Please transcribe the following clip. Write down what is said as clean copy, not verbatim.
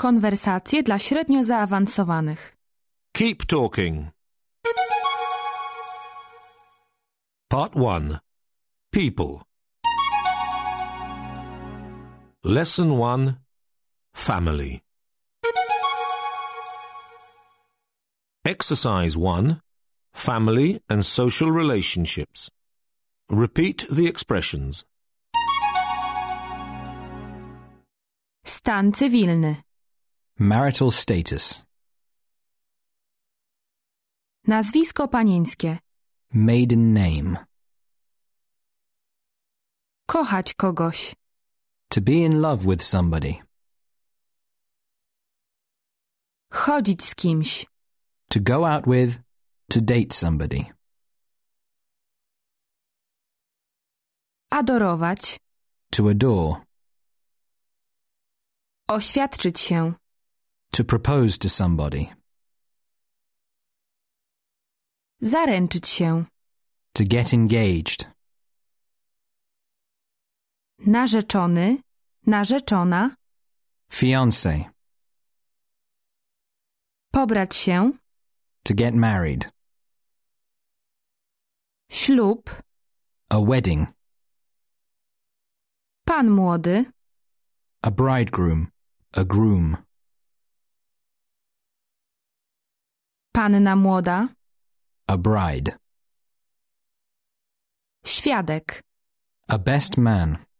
Konwersacje dla średnio zaawansowanych. Keep talking. Part 1. People. Lesson 1. Family. Exercise 1. Family and social relationships. Repeat the expressions. Stan cywilny. Marital status. Nazwisko panieńskie. Maiden name. Kochać kogoś. To be in love with somebody. Chodzić z kimś. To go out with, to date somebody. Adorować. To adore. Oświadczyć się. To propose to somebody. Zaręczyć się. To get engaged. Narzeczony. Narzeczona. Fiancé. Pobrać się. To get married. Ślub. A wedding. Pan młody. A bridegroom. A groom. Panna młoda. A bride. Świadek. A best man.